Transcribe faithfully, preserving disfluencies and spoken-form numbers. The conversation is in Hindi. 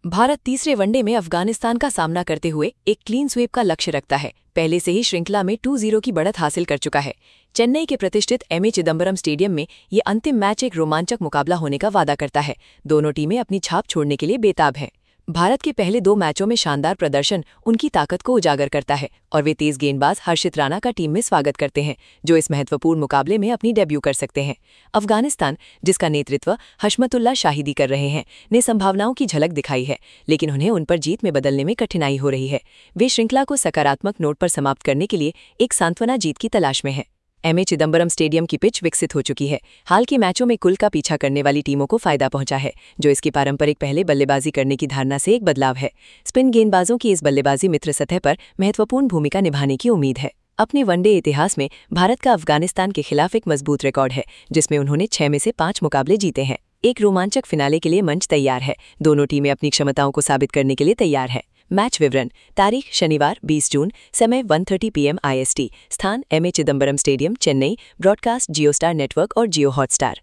भारत तीसरे वनडे में अफगानिस्तान का सामना करते हुए एक क्लीन स्वीप का लक्ष्य रखता है। पहले से ही श्रृंखला में टू जीरो की बढ़त हासिल कर चुका है। चेन्नई के प्रतिष्ठित एम ए चिदम्बरम स्टेडियम में ये अंतिम मैच एक रोमांचक मुकाबला होने का वादा करता है। दोनों टीमें अपनी छाप छोड़ने के लिए बेताब हैं। भारत के पहले दो मैचों में शानदार प्रदर्शन उनकी ताकत को उजागर करता है और वे तेज गेंदबाज हर्षित राणा का टीम में स्वागत करते हैं, जो इस महत्वपूर्ण मुकाबले में अपनी डेब्यू कर सकते हैं। अफगानिस्तान, जिसका नेतृत्व हशमतुल्लाह शाहिदी कर रहे हैं, ने संभावनाओं की झलक दिखाई है, लेकिन उन्हें उन पर जीत में बदलने में कठिनाई हो रही है। वे श्रृंखला को सकारात्मक नोट पर समाप्त करने के लिए एक सांत्वना जीत की तलाश में हैं। एम ए चिदम्बरम स्टेडियम की पिच विकसित हो चुकी है। हाल के मैचों में कुल का पीछा करने वाली टीमों को फायदा पहुंचा है, जो इसकी पारंपरिक पहले बल्लेबाजी करने की धारणा से एक बदलाव है। स्पिन गेंदबाजों की इस बल्लेबाजी मित्र सतह पर महत्वपूर्ण भूमिका निभाने की उम्मीद है। अपने वनडे इतिहास में भारत का अफगानिस्तान के खिलाफ एक मजबूत रिकॉर्ड है, जिसमें उन्होंने छह में से पांच मुकाबले जीते हैं। एक रोमांचक फिनाले के लिए मंच तैयार है। दोनों टीमें अपनी क्षमताओं को साबित करने के लिए तैयार हैं। मैच विवरण: तारीख शनिवार बीस जून, समय one thirty P M I S T, स्थान M A Chidambaram stadium, Chennai, broadcast Jio Star network और जियो हॉटस्टार।